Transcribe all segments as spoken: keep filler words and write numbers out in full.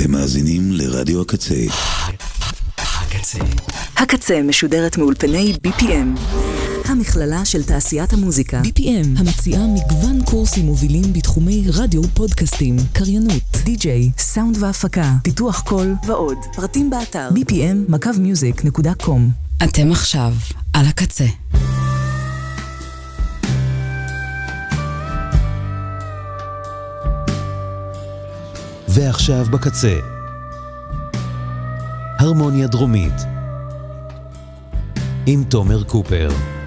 אתם מאזינים לרדיו הקצה. הקצה. הקצה משודרת מאולפני בי פי אם. המכללה של תעשיית המוזיקה. בי פי אם המציעה מגוון קורסים מובילים בתחומי רדיו, פודקאסטים, קריינות, די-ג'יי, סאונד והפקה, פיתוח קול ועוד. פרטים באתר בי פי אם מקו מיוזיק נקודה קום. אתם עכשיו על הקצה. ועכשיו בקצה, הרמוניה דרומית עם תומר קופר.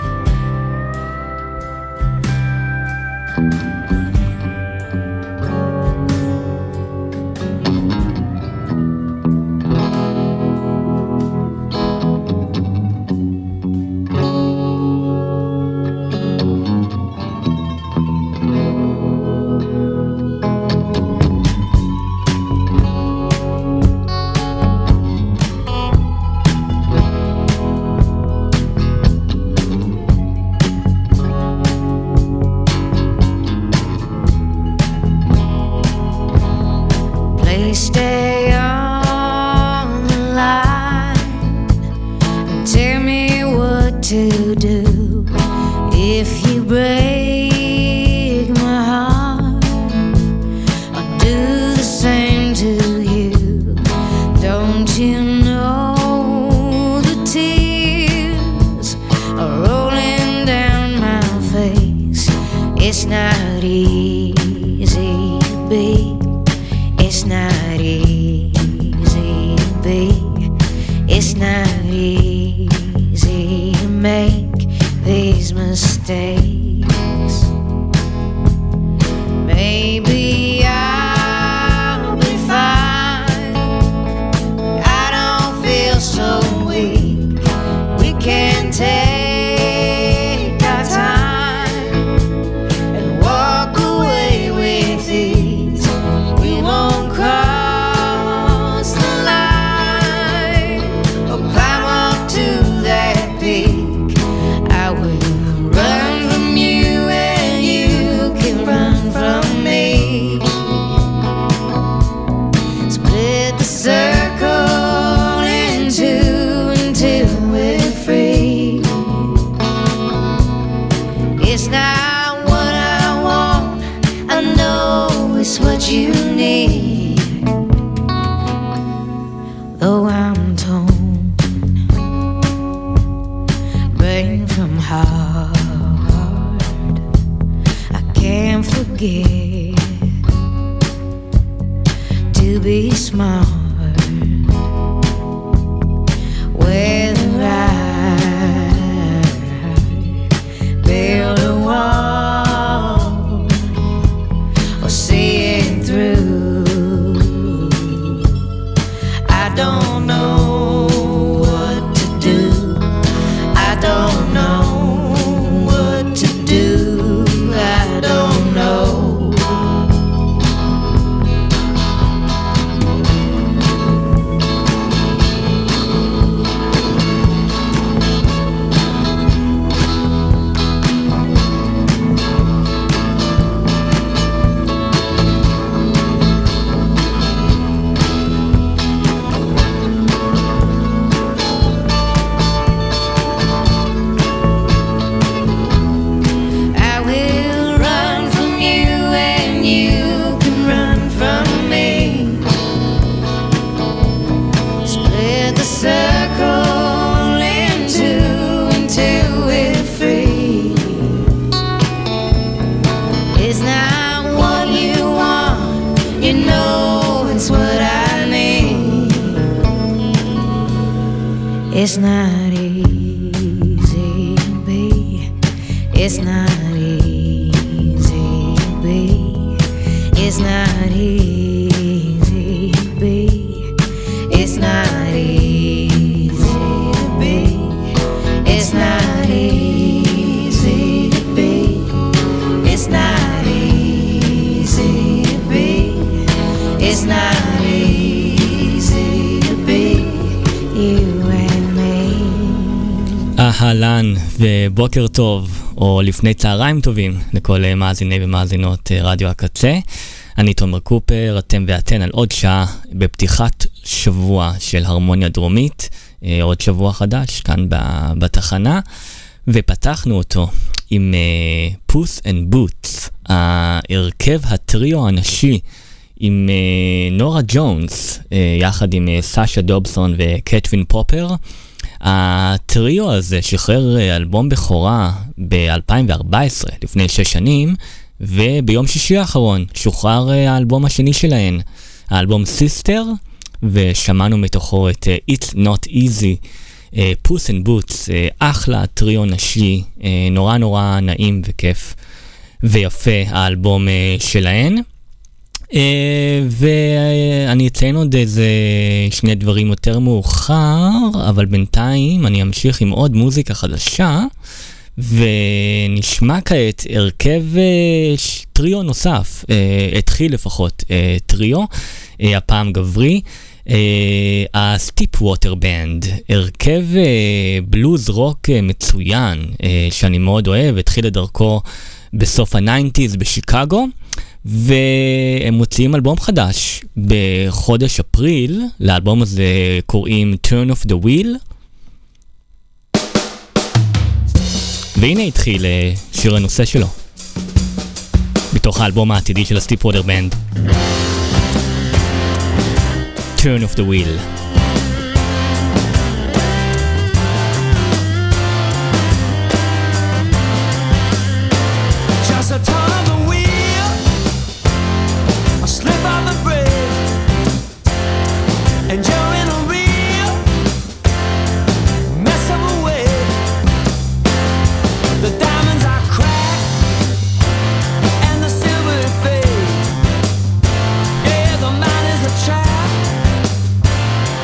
It's not easy to be. It's not easy to be. It's not easy to be. It's not easy to be. It's not easy to be. It's not easy to be. It's not easy to be. You and me. אהלן ובוקר טוב, או לפני צהריים טובים לכל מאזיני ומאזינות רדיו הקצה. אני תומר קופר, אתם ואתן על עוד שעה בפתיחת שבוע של הרמוניה דרומית, עוד שבוע חדש כאן בתחנה, ופתחנו אותו עם פוס אנד בוטס, ההרכב הטריו הנשי, עם נורה ג'ונס, יחד עם סאשה דובסון וקטרין פופר. הטריו הזה שחרר אלבום בכורה ב-אלפיים וארבע עשרה, לפני שש שנים, וביום שישי האחרון שוחרר האלבום השני שלהן, האלבום סיסטר, ושמענו מתוכו את It's Not Easy, פוס אנד בוטס, אחלה טריו נשי, נורא נורא נעים וכיף ויפה האלבום שלהן. ואני אציין עוד איזה שני דברים יותר מאוחר, אבל בינתיים אני אמשיך עם עוד מוזיקה חדשה, ונשמע כעת הרכב טריו נוסף, התחיל לפחות טריו, הפעם גברי, הסטיפ ווטר בנד, הרכב בלוז רוק מצוין שאני מאוד אוהב, התחיל לדרכו בסוף ה-תשעים בשיקגו, והם מוציאים אלבום חדש בחודש אפריל. לאלבום הזה קוראים Turn of the Wheel, והנה התחיל שיר הנושא שלו בתוך האלבום העתידי של הסטיפ ווטר בנד, Turn of the Wheel. Just a turn of the wheel, a slip of the bread, and you're in a real mess of a way. The diamonds are cracked and the silver fade. Yeah, the man is a trap.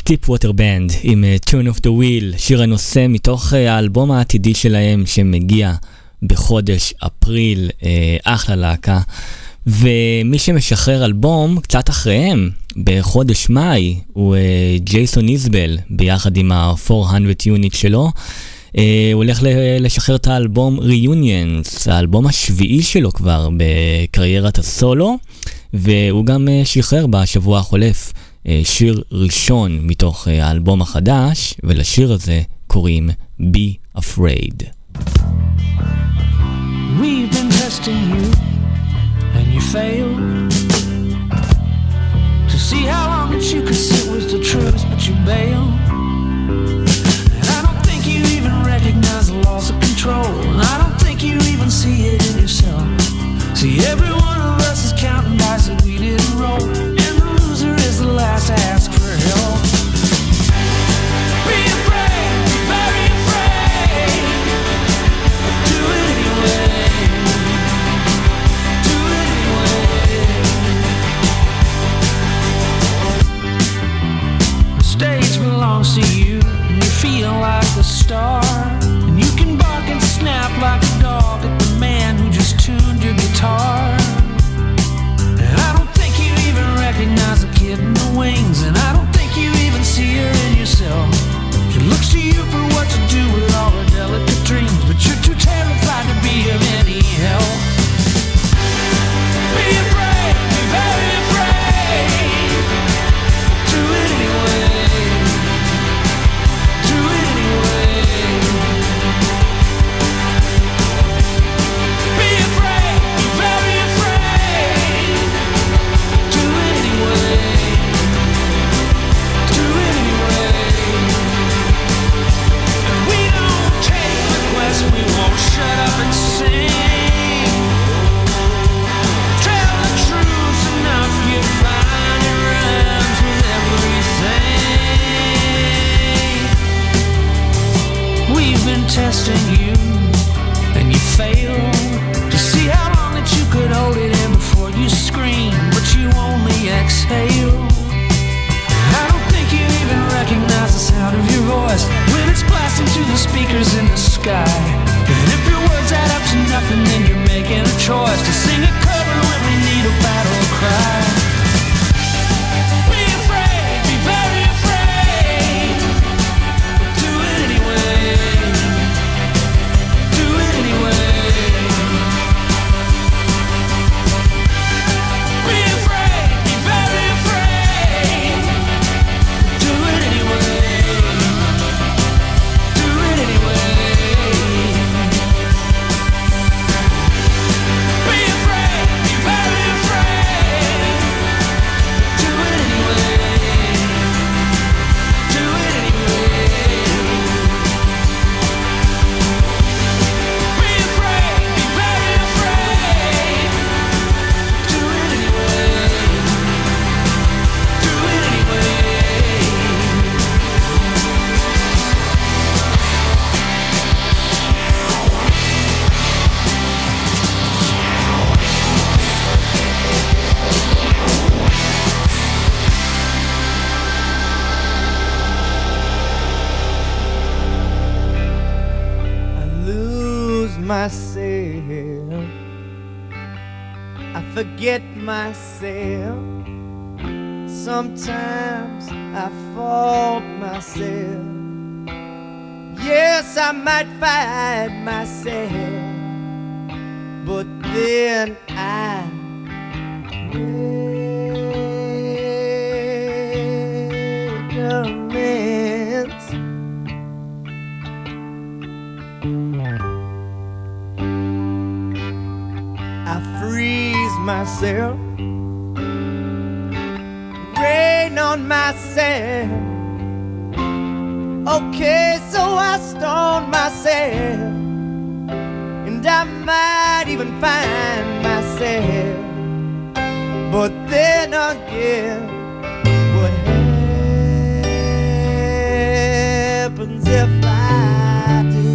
טיפ ווטר בנד עם uh, Turn of the Wheel, שיר הנושא מתוך uh, האלבום העתידי שלהם שמגיע בחודש אפריל, uh, אחלה להקה. ומי שמשחרר אלבום קצת אחריהם בחודש מאי הוא uh, ג'ייסון איזבל ביחד עם ה-four hundred unit שלו. Uh, הוא הולך לשחרר את האלבום Reunions, האלבום השביעי שלו כבר בקריירת הסולו, והוא גם uh, שחרר בשבוע החולף uh, שיר ראשון מתוך uh, האלבום החדש, ולשיר הזה קוראים Be Afraid. We've been testing you and you failed to see how long that you could sit with the truth, but you bailed. And I don't think you even recognize the loss of control, and I don't think you even see it in yourself. See, every one of us is counting dice that we didn't roll, and the loser is the last to ask for help. Be afraid, be very afraid, do it anyway. Stage belongs to you, and you feel like the star, and you can bark and snap like a dog at the man who just tuned your guitar. And I don't think you even recognize the kid in the wings, and I don't think you even see her in yourself. She looks to you for what to do with all her delicate dreams, but you're too terrified to be of any help. Be afraid, be very afraid, do it anyway. Testing you, and you fail to see how long that you could hold it in before you scream, but you only exhale. I don't think you even recognize the sound of your voice when it's blasting through the speakers in the sky. And if your words add up to nothing, then you're making a choice to sing a cover when we need a battle cry. Be afraid, be very afraid, do it anyway. Myself, I forget myself. Sometimes I fault myself. Yes, I might find myself, but then I recommence. I freeze myself, rain on myself. Okay, so I stone myself, and I might even find myself, but then again, what happens if I do?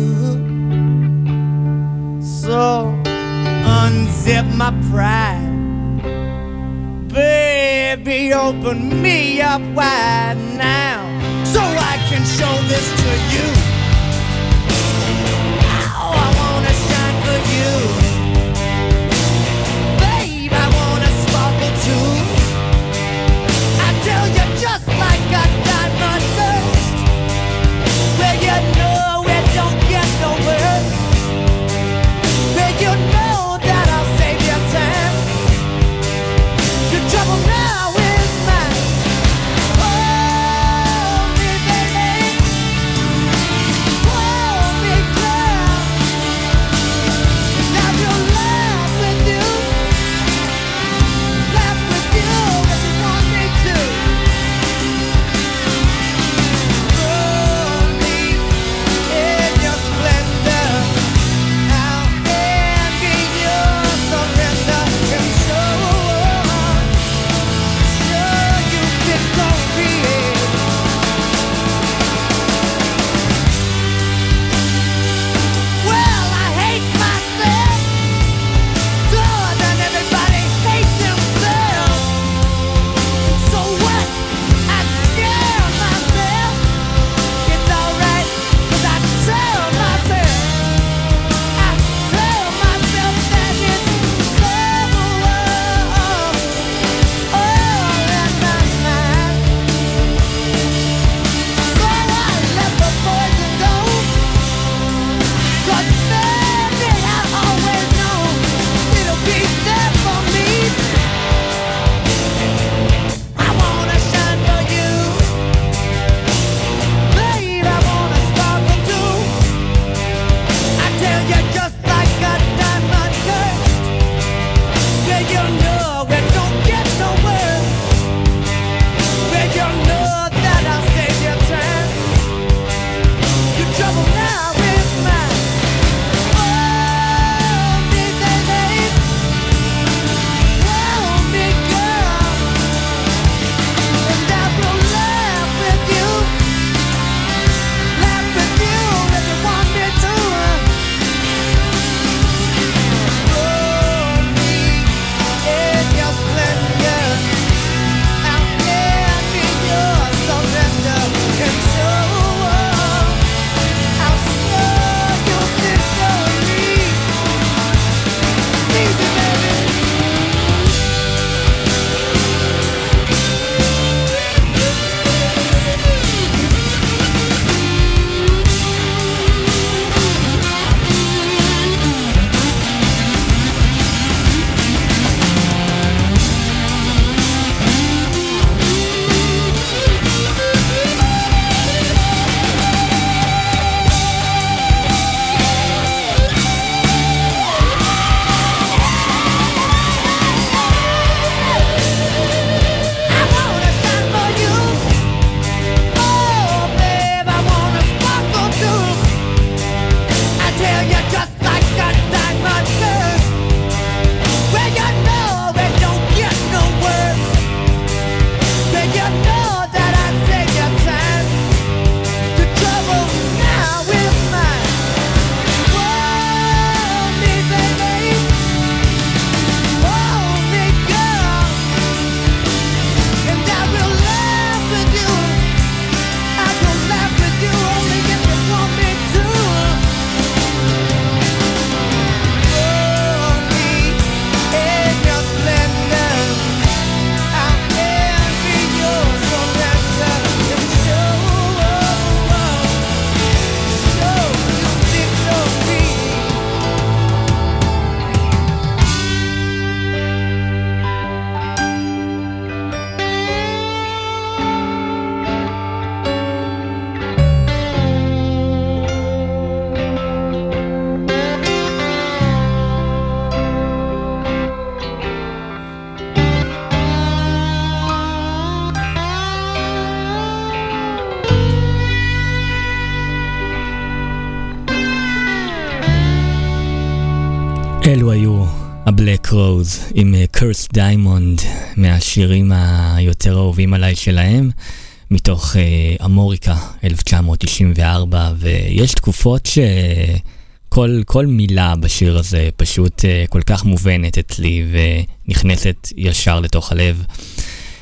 So unzip my pride, baby, open me up wide now. can show this to you. Oh, I wanna shine for you. Babe, I wanna sparkle too. I tell you just like a diamond burst, where you know it don't get no worse, where you know that I'll save your time. Your trouble now is mine. Hold me, baby. Hold me, girl. And I will laugh with you. Laugh with you if you want me to. Hold me in your splendor. I'll envy your surrender and show, show you victory. Well, I hate myself more than everybody hates themselves. And so what? I scare myself. It's alright, 'cause I tell myself, I tell myself that it's trouble all in my mind. So I let the poison go, 'cause baby, I always know it'll be there for me. I wanna shine for you. Babe, I wanna sparkle too. I tell you just like a diamond burst, where you know it don't get no worse, where you know that I'll save your time. Your trouble now is mine. Hold me, baby. Hold me, girl. And I will laugh with you. Laugh with you if you want me to. Hold me in your splendor. I'll envy your surrender and show, I'll show you victory. Easy, baby. I wanna shine for you. Oh, babe, I wanna sparkle too. I tell you just like a diamond burst, where you know it don't get no worse, where you know that I save your time. The trouble now is mine. Hold me, baby. Hold me, girl. And I will laugh with you. I will laugh with you only if you want me to. Hold me in your splendor. I'll envy your surrender and show, show you victory. אלו היו הבלק רוז עם קרס דיימונד, מהשירים היותר אהובים עליי שלהם, מתוך uh, אמוריקה אלף תשע מאות תשעים וארבע, ויש תקופות שכל כל מילה בשיר הזה פשוט uh, כל כך מובנת אצלי ונכנסת ישר לתוך הלב.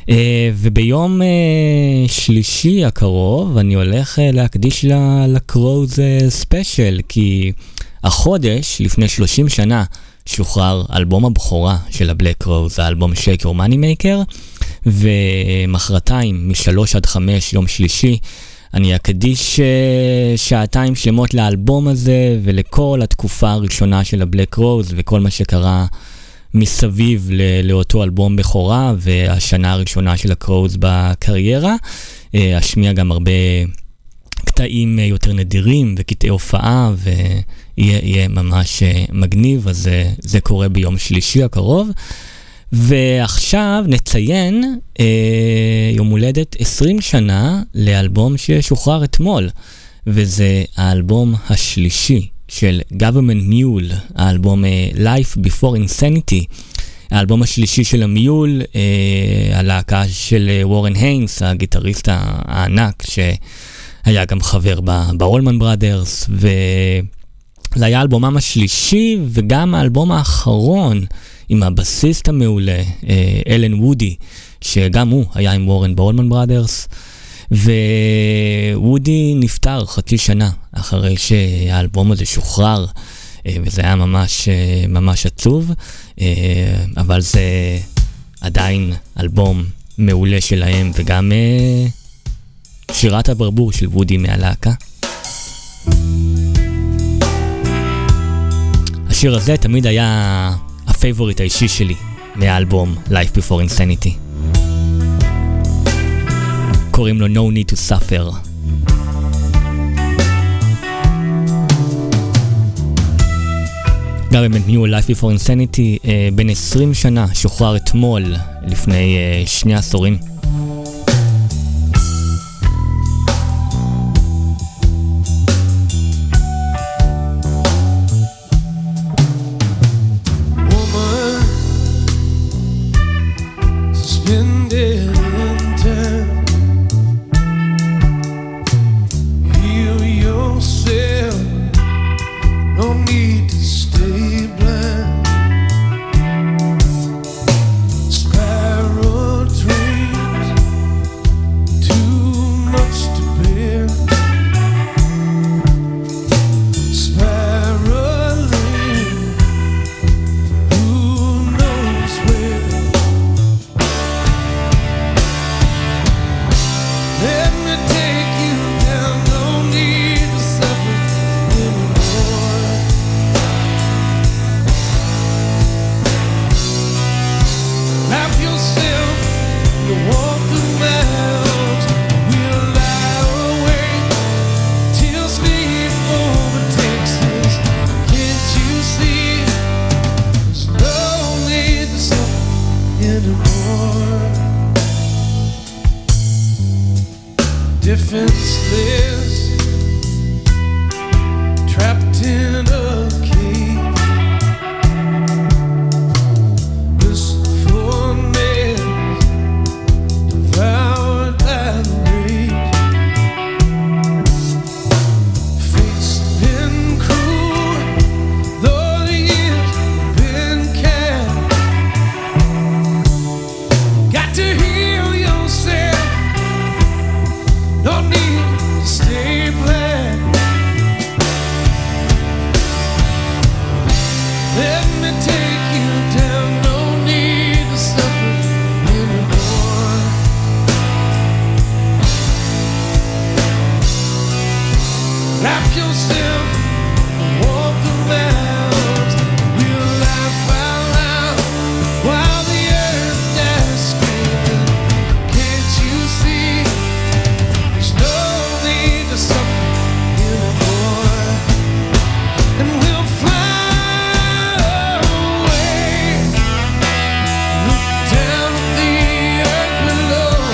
וביום שלישי הקרוב אני הולך להקדיש לקרוז ספיישל, כי החודש לפני שלושים שנה שוחרר אלבום הבכורה של הבלק קרוז, האלבום Shake Your Money Maker, ומחרתיים משלוש עד חמש יום שלישי אני אקדיש שעתיים שלמות לאלבום הזה ולכל התקופה הראשונה של הבלק קרוז וכל מה שקרה מסביב לאותו אלבום בכורה והשנה הראשונה של הקרוז בקריירה. אשמיע גם הרבה קטעים יותר נדירים וקטעי הופעה ויהיה ממש מגניב, אז זה, זה קורה ביום שלישי הקרוב. ועכשיו נציין אה, יום הולדת עשרים שנה לאלבום ששוחרר אתמול, וזה האלבום השלישי של Government Mule, האלבום אה, Life Before Insanity, האלבום השלישי של המיול, אה, הלהקה של אה, וורן היינס, הגיטריסט הענק שהיה גם חבר באולמן בראדרס, וזה היה האלבומם השלישי וגם האלבום האחרון עם הבסיסט המעולה, אלן וודי, שגם הוא היה עם וורן באולמן בראדרס, ווודי נפטר חצי שנה אחרי שהאלבום הזה שוחרר, וזה היה ממש, ממש עצוב, אבל זה עדיין אלבום מעולה שלהם, וגם שירת הברבור של וודי מהלהקה. השיר הזה תמיד היה הפייבוריט האישי שלי מהאלבום Life Before Insanity. קוראים לו No Need to Suffer. Government Mule, Life Before Insanity, uh, בין עשרים שנה, שוחרר אתמול לפני uh, שני עשורים.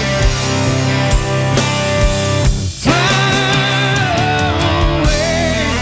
Fly away.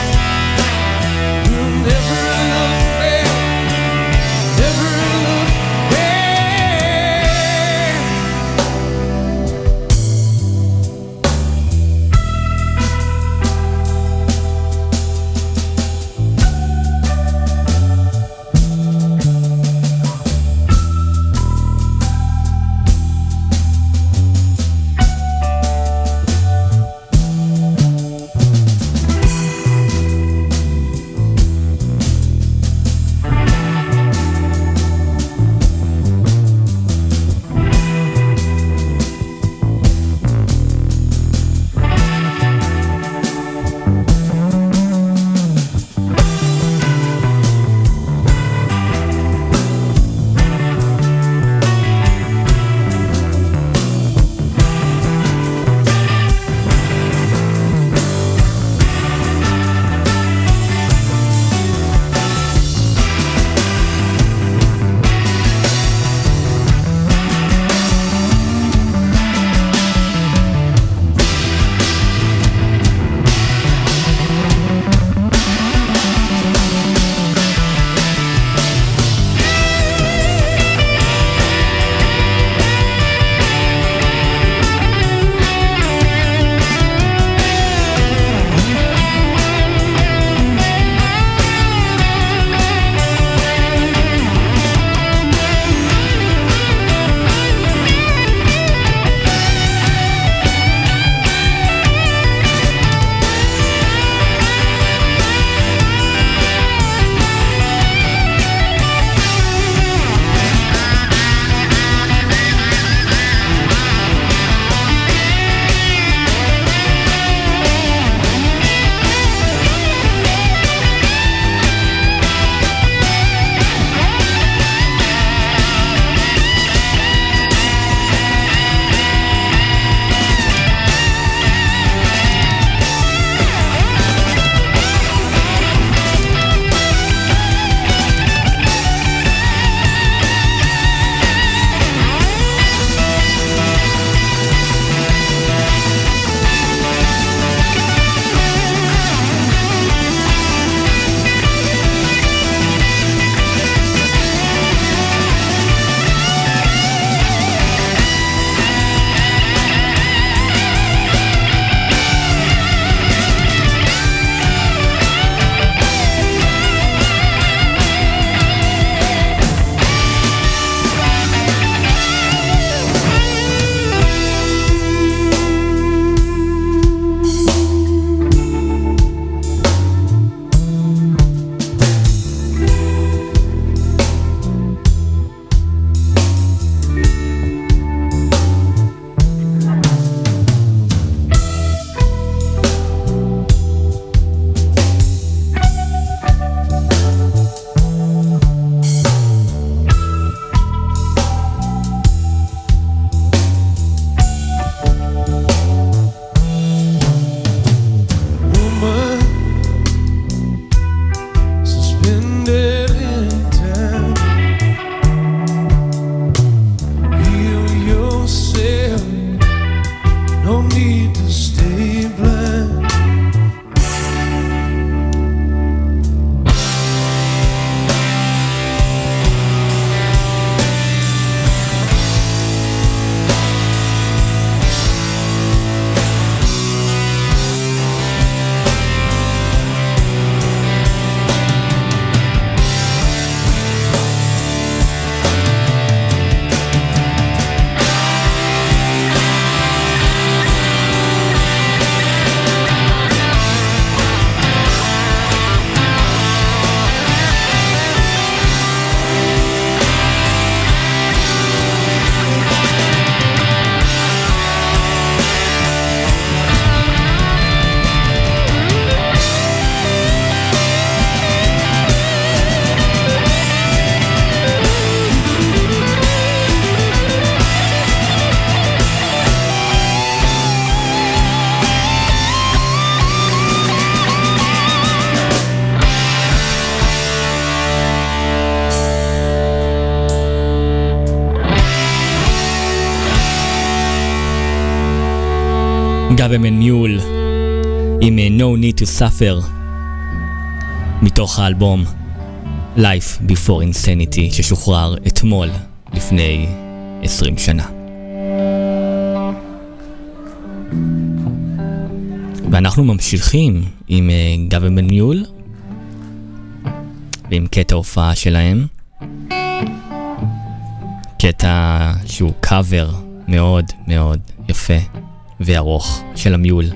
Government Mule עם No Need to Suffer מתוך האלבום Life Before Insanity ששוחרר אתמול לפני עשרים שנה. ואנחנו ממשיכים עם Government Mule ועם קטע הופעה שלהם, קטע שהוא קאבר מאוד מאוד יפה וארוך של המיול.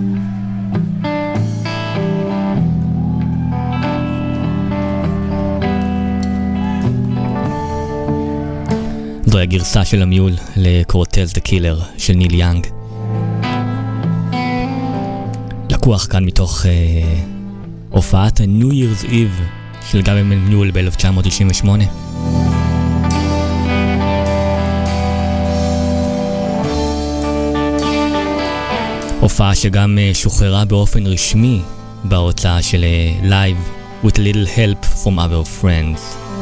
זוהי הגרסה של המיול לקורטז דה קילר של ניל יאנג. לקוח כאן מתוך אה, הופעת ה-New Year's Eve של Government Mule ב-אלף תשע מאות תשעים ושמונה. הופעה שגם uh, שוחררה באופן רשמי בהוצאה של uh, Live with a little help from other friends.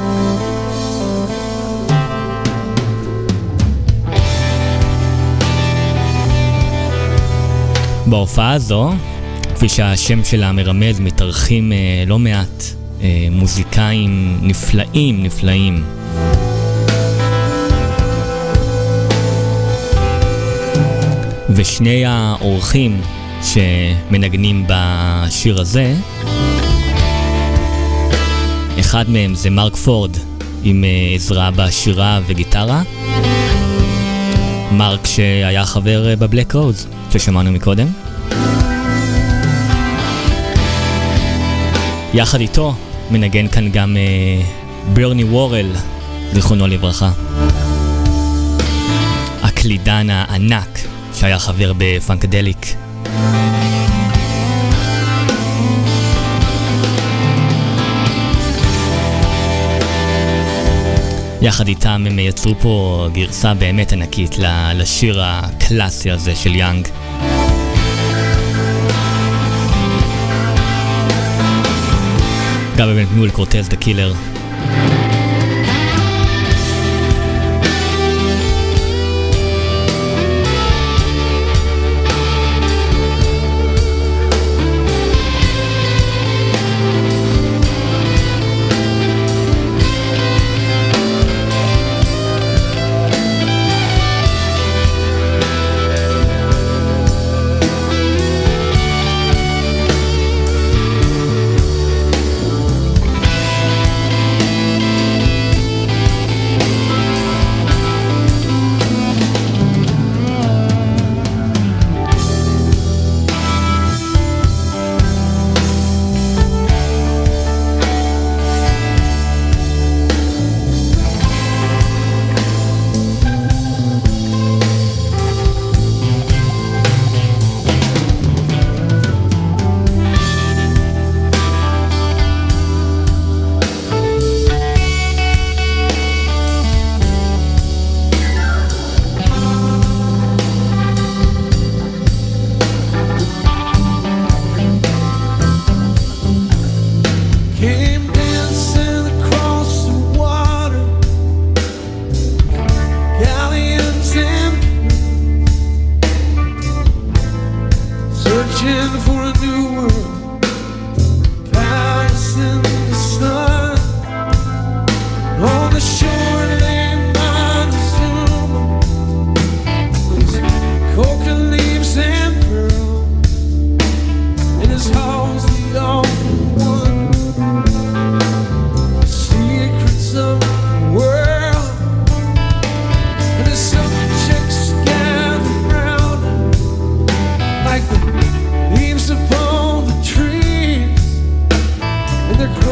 בהופעה הזו, כפי שהשם שלה מרמז, מתארחים uh, לא מעט uh, מוזיקאים נפלאים נפלאים. ושני האורחים שמנגנים בשיר הזה, אחד מהם זה מרק פורד עם עזרה בשירה וגיטרה, מרק שהיה חבר בבלק רוז ששמענו מקודם. יחד איתו מנגן כאן גם ברני וורל, זיכרונו לברכה, הקלידן הענק שהיה חבר בפנקדליק. יחד איתם הם יצרו פה גרסה באמת ענקית לשיר הקלאסי הזה של יאנג. Government Mule, קורטז דה קילר. Leaves upon the trees, and they're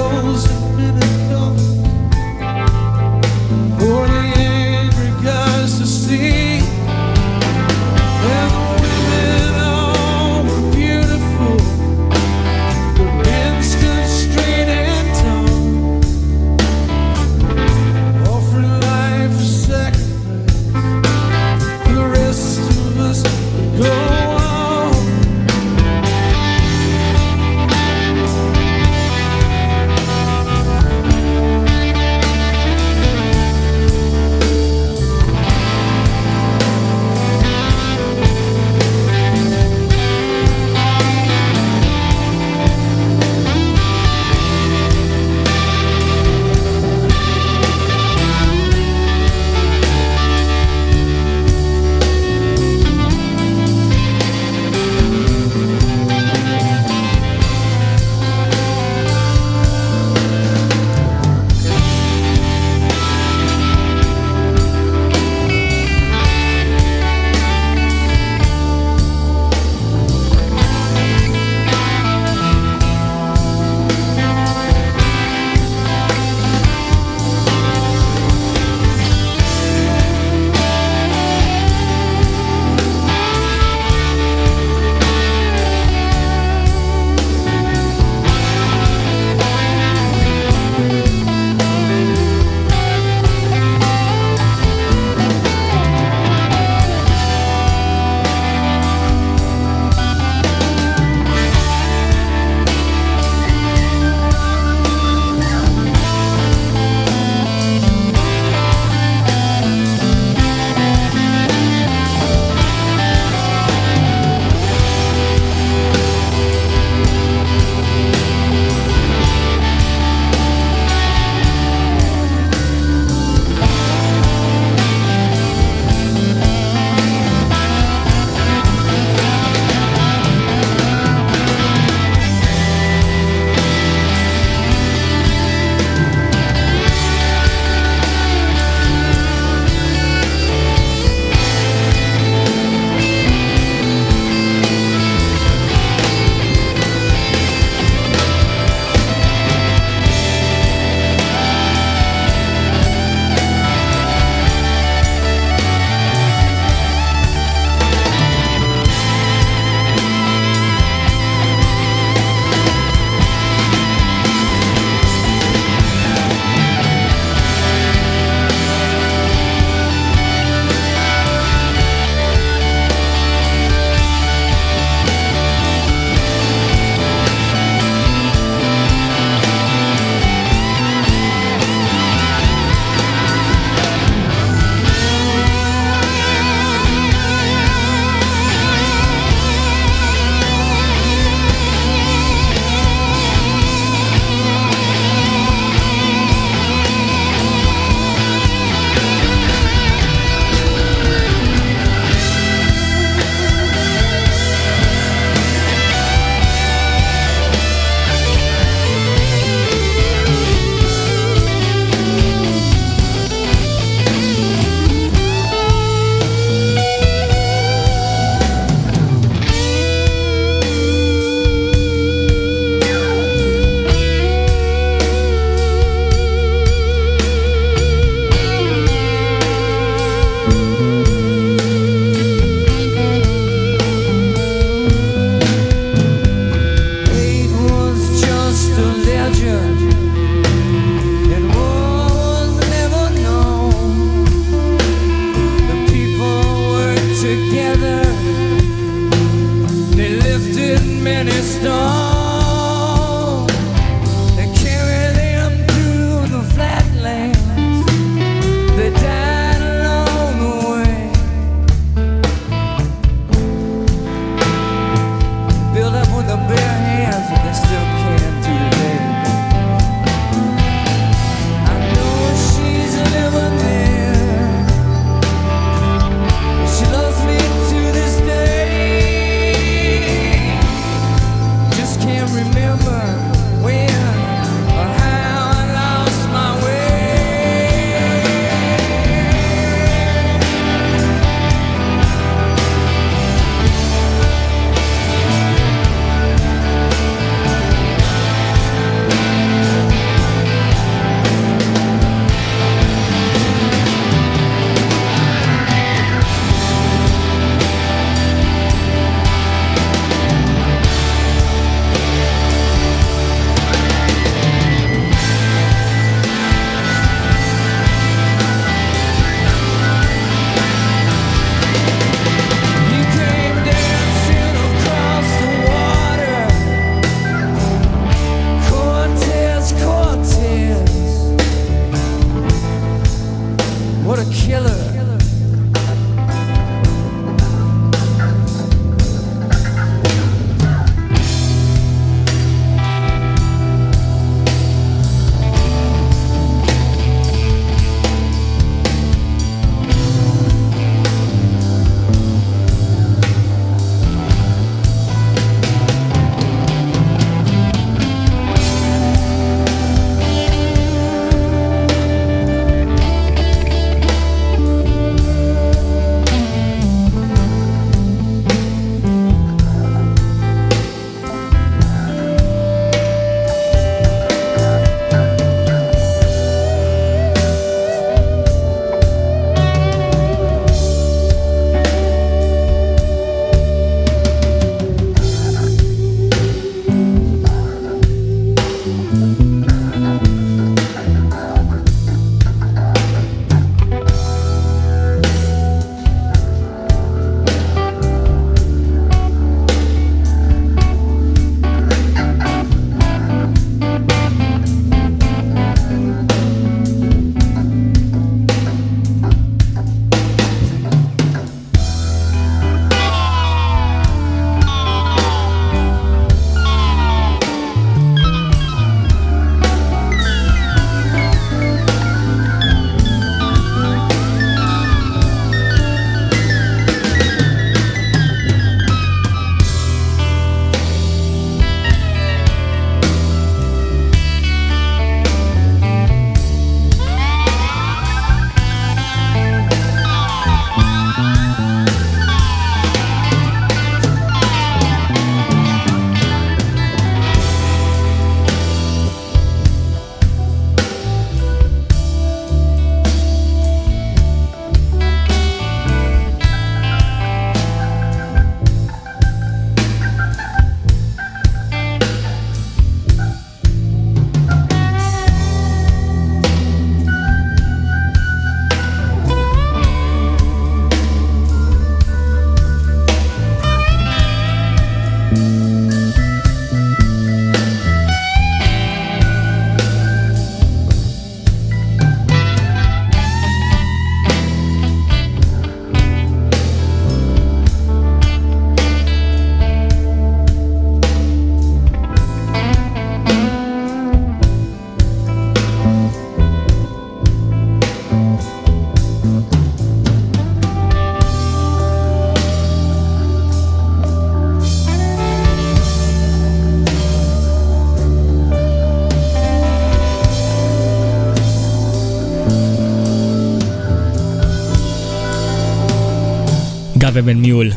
גאברמן מיול.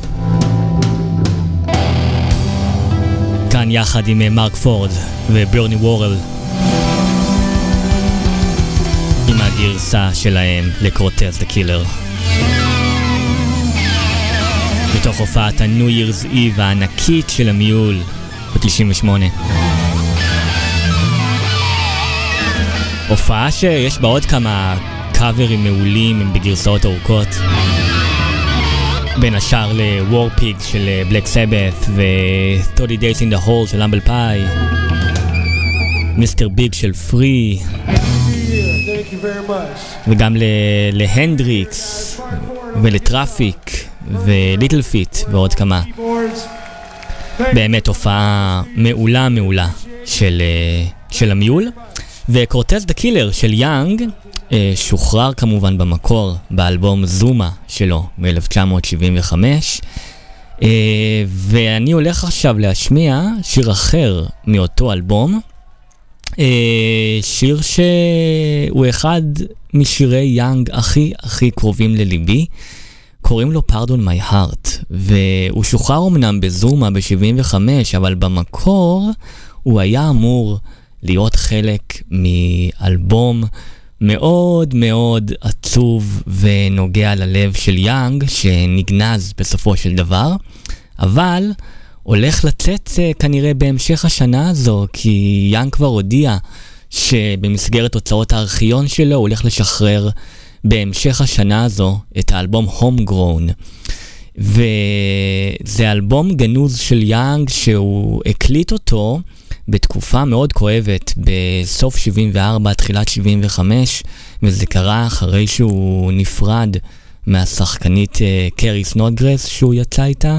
כאן יחד עם מרק פורד וברני וורל. עם הגרסה שלהם לקורטז דה קילר. מתוך הופעת ה-New Year's Eve הענקית של המיול ב-תשעים ושמונה. הופעה שיש בה עוד כמה קאברים מעולים עם בגרסאות ארוכות. בין השאר ל-War Pigs של Black Sabbath ו-thirty Days in the Hole של Humble Pie. מיסטר ביג של Free. וגם להנדריקס ולטראפיק וליטל פיט ועוד כמה. באמת הופעה מעולה מעולה של, של המיול. וקורטז דה קילר של יאנג שוחרר כמובן במקור באלבום זומה שלו מ-אלף תשע מאות שבעים וחמש. ואני הולך עכשיו להשמיע שיר אחר מאותו אלבום. שיר שהוא אחד משירי יאנג הכי הכי קרובים לליבי. קוראים לו Pardon My Heart, והוא שוחרר אמנם בזומה ב-שבעים וחמש, אבל במקור הוא היה אמור להיות חלק מאלבום מאוד מאוד עצוב ונוגע ללב של יאנג, שנגנז בסופו של דבר, אבל הולך לצאת כנראה בהמשך השנה הזו, כי יאנג כבר הודיע שבמסגרת הוצאות הארכיון שלו הוא הולך לשחרר בהמשך השנה הזו את האלבום Homegrown. וזה אלבום גנוז של יאנג שהוא הקליט אותו בתקופה מאוד כואבת בסוף שבעים וארבע, תחילת שבעים וחמש, וזה קרה אחרי שהוא נפרד מהשחקנית קרי סנודגרס שהוא יצא איתה,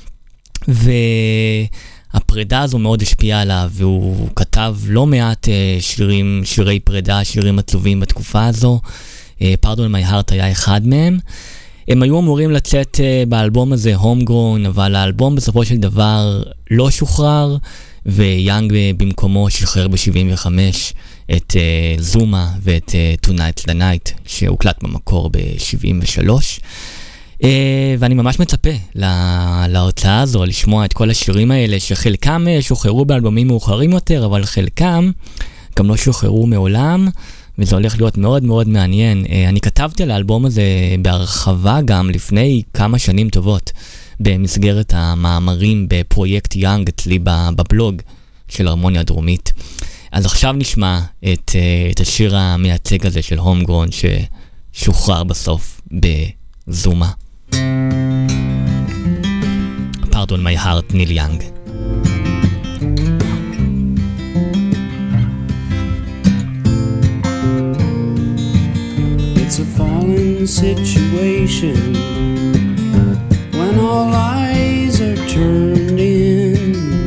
והפרידה הזו מאוד השפיעה עליו, והוא כתב לא מעט שירים, שירי פרידה, שירים עצובים בתקופה הזו. Pardon My Heart היה אחד מהם. הם היו אמורים לצאת באלבום הזה Homegrown, אבל האלבום בסופו של דבר לא שוחרר, ויאנג במקומו שחרר ב-שבעים וחמש את זומה uh, ואת uh, Tonight's the Night שהוקלט במקור ב-שבעים ושלוש. uh, ואני ממש מצפה לה, להוצאה הזו, לשמוע את כל השירים האלה שחלקם uh, שוחררו באלבומים מאוחרים יותר, אבל חלקם גם לא שוחררו מעולם, וזה הולך להיות מאוד מאוד מעניין. uh, אני כתבתי על האלבום הזה בהרחבה גם לפני כמה שנים טובות, במסגרת המאמרים בפרויקט יאנג אצלי בבלוג של הרמוניה הדרומית. אז עכשיו נשמע את, את השיר המייצג הזה של הומגרון ששוחרר בסוף בזומה. Pardon My Heart, ניל יאנג. It's a fallen situation when all eyes are turned in,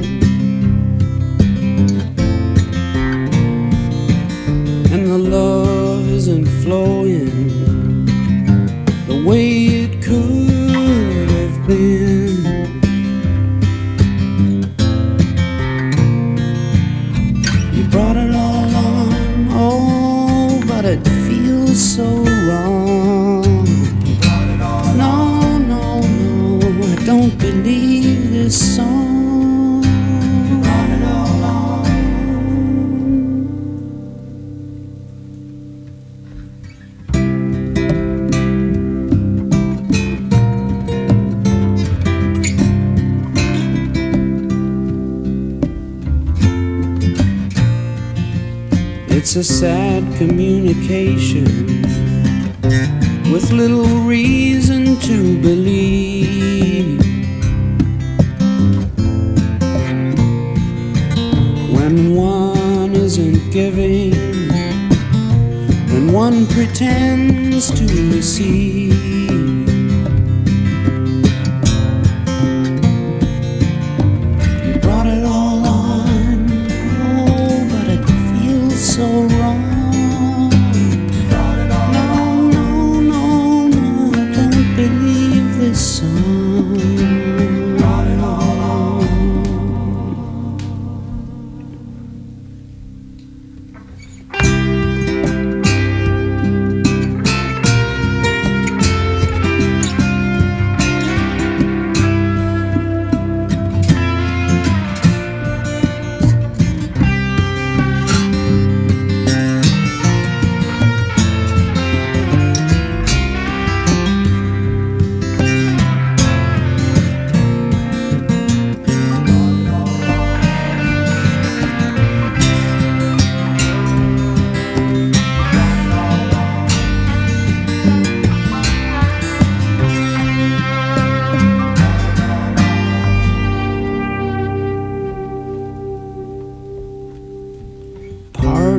and the love isn't flowing the way it could have been. You brought it all on, oh, but it feels so wrong. Don't believe this song. Brought it all on. It's a sad communication with little reason to believe. When one isn't giving, then one pretends to receive. You brought it all on, oh, but it feels so wrong.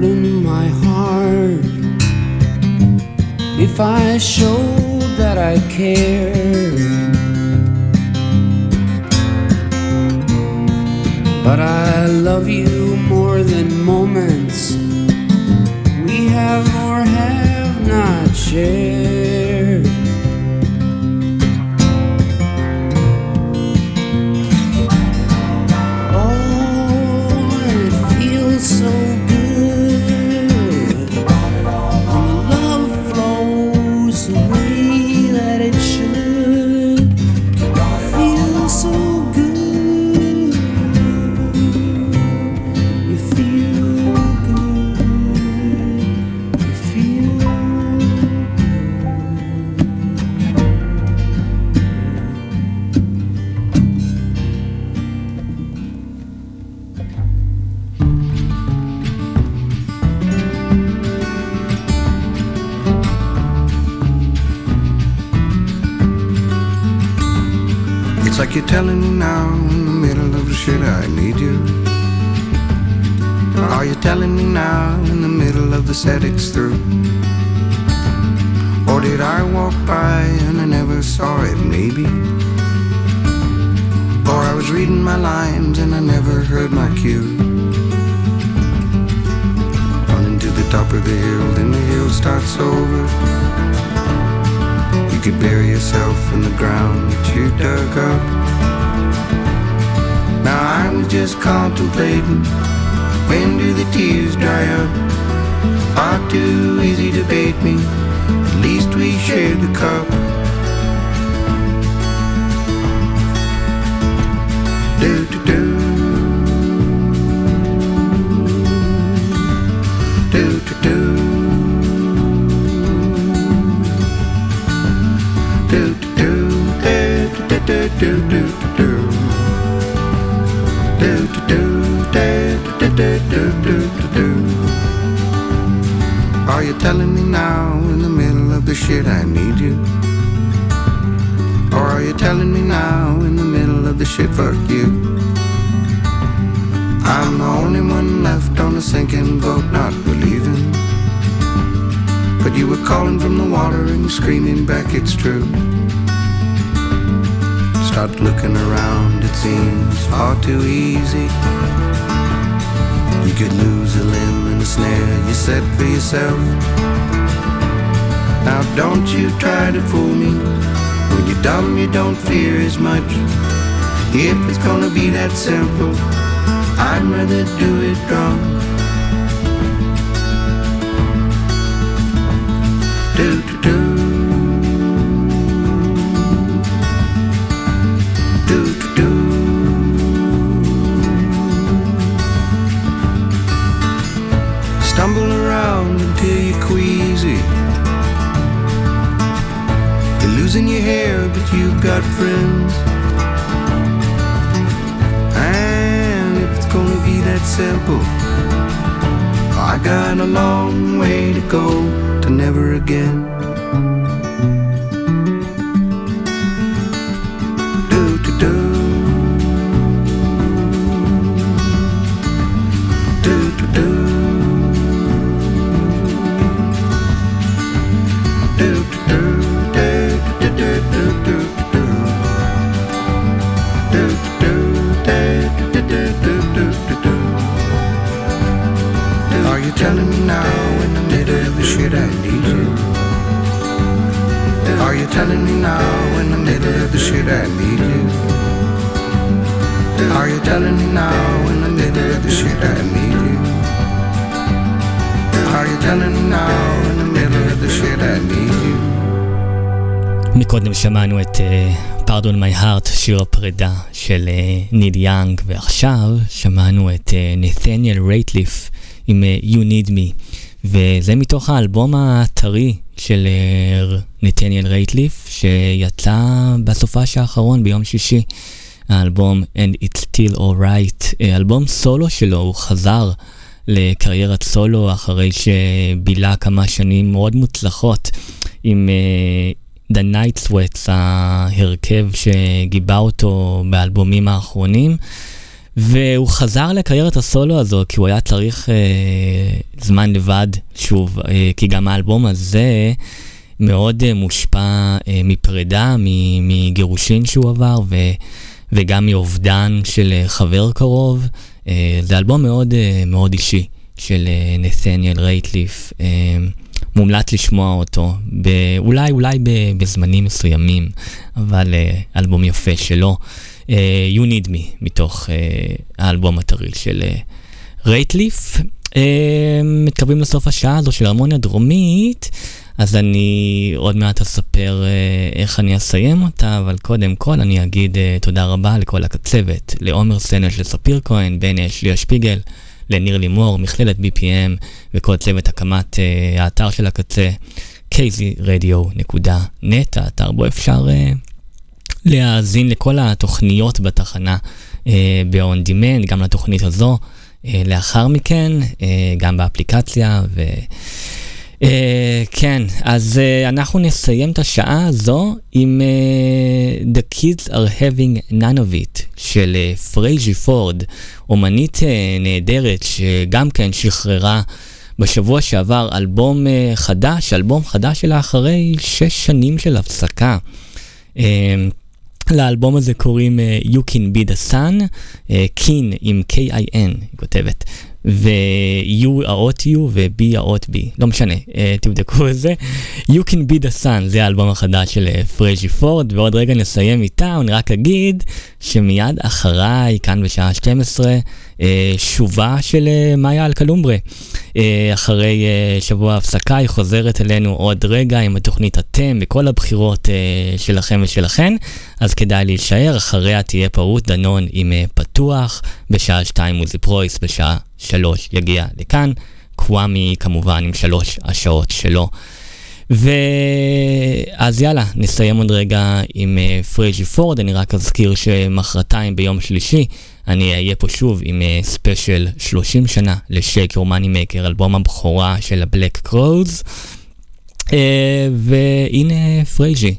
open my heart, if I showed that I cared, but I love you more than moments we have or have not shared. So good, and love flows the way that it should. Feel so good, you feel good, you feel It's like you're telling me now in the middle of the shit I need you. Are you telling me now in the middle of the set it's through? Or did I walk by and I never saw it maybe? Or I was reading my lines and I never heard my cue. Running to the top of the hill, then the hill starts over. You could bury yourself in the ground that you dug up. Now I was just contemplating, when do the tears dry up? Far too easy to bait me, at least we shared the cup. Do do do, do do do. Do do do do do do do do do do do do do do. Are you telling me now in the middle of the shit I need you? Or are you telling me now in the middle of the shit fuck you? I'm the only one left on the sinking boat not believing, but you were calling from the water and screaming back it's true. Start looking around, it seems far too easy. You could lose a limb in a snare you set for yourself. Now don't you try to fool me, when you're dumb you don't fear as much. If it's gonna be that simple, I'd rather do it drunk. Do do do, do do do, stumble around until you're queasy. You're losing your hair, but you've got friends. And if it's gonna be that simple, I got a long way to go to never again. Do do do, do do do, do do do, do do do do do, do do do do do do do. Are you telling me now in the middle of the shit I need you? Are you telling me now in the middle of the shit I need you? Are you telling me now in the middle of the shit I need you? Are you telling me now in the middle of the shit I need you? מקודם שמענו את uh, Pardon My Heart, שיר הפרידה של uh, ניל יאנג, ועכשיו שמענו את נתניאל uh, רייטליף עם uh, You Need Me, וזה מתוך האלבום הטרי של נתניאל רייטליף שיצא בסופש האחרון ביום שישי, האלבום And It's Still Alright, אלבום סולו שלו. הוא חזר לקריירת סולו אחרי שבילה כמה שנים מאוד מוצלחות עם uh, The Night Sweats, ההרכב שגיבה אותו באלבומים האחרונים, והוא חזר לקריירת הסולו הזו, כי הוא היה צריך אה, זמן לבד, שוב, אה, כי גם האלבום הזה מאוד אה, מושפע אה, מפרידה, מגירושין שהוא עבר, ו, וגם מאובדן של אה, חבר קרוב. אה, זה אלבום מאוד, אה, מאוד אישי של אה, נתניאל רייטליף. אה, מומלץ לשמוע אותו, אולי, אולי בזמנים מסוימים, אבל uh, אלבום יפה שלו. Uh, You Need Me, מתוך uh, האלבום הטרי של uh, רייטליף. Uh, מתקרבים לסוף השעה הזו של הרמוניה דרומית, אז אני עוד מעט אספר uh, איך אני אסיים אותה, אבל קודם כל אני אגיד uh, תודה רבה לכל הצוות, לעומר סנש, לספיר כהן, בן אש, ליה שפיגל, לניר לימור, מכללת בי פי אם וכל צוות הקמת uh, האתר של הקצה קי זי רדיו נקודה נט, האתר בו אפשר uh, להאזין לכל התוכניות בתחנה uh, ב-on demand, גם לתוכנית הזו uh, לאחר מכן, uh, גם באפליקציה ו... Uh, כן, אז uh, אנחנו נסיים את השעה הזו עם uh, The Kids Are Having None of It של uh, פרייז'י פורד, אומנית uh, נהדרת שגם כן שחררה בשבוע שעבר אלבום uh, חדש, אלבום חדש שלה אחרי שש שנים של הפסקה. Uh, לאלבום הזה קוראים uh, You Can Be the Sun, uh, קין עם קיי איי אן, היא כותבת. ו-U האות U ו-B האות B, לא משנה, uh, תבדקו את זה. You Can Be the Sun, זה האלבום החדש של uh, פרייז'י פורד, ועוד רגע נסיים איתה, אני רק אגיד שמיד אחריי, כאן בשעה שתים עשרה, uh, שובה של uh, מאיה אלקלומברה. Uh, אחרי uh, שבוע הפסקה, היא חוזרת אלינו עוד רגע עם התוכנית אתם, וכל הבחירות uh, שלכם ושלכן, אז כדאי להישאר, אחריה תהיה פרות דנון עם uh, פתוח, בשעה שתיים מוזי פרויס, בשעה שלוש יגיע לכאן, קוואמי כמובן עם שלוש השעות שלו. ואז יאללה, נסיים עוד רגע עם uh, פרייז'י פורד. אני רק אזכיר שמחרתיים ביום שלישי אני אהיה פה שוב עם uh, ספיישל שלושים שנה לשייק יור מאני מייקר, אלבום הבכורה של הבלק קרוז. uh, והנה פרייז'י.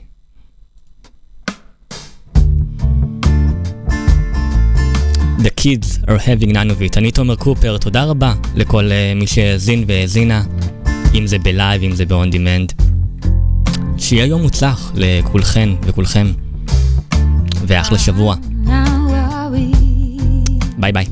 The kids are having none of it. אני תומר קופר, תודה רבה לכל uh, מי שהזין והזינה, אם זה בלייב, אם זה ב-on demand. שיהיה יום מוצלח לכולכן וכולכם, ואחלה שבוע. ביי ביי.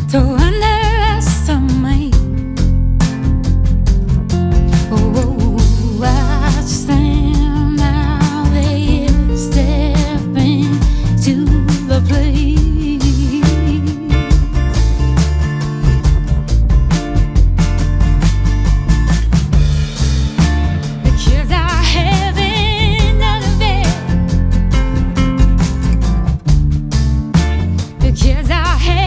to underestimate. Oh, I stand now there, stepping to the place. The kids are having another bed. The kids are having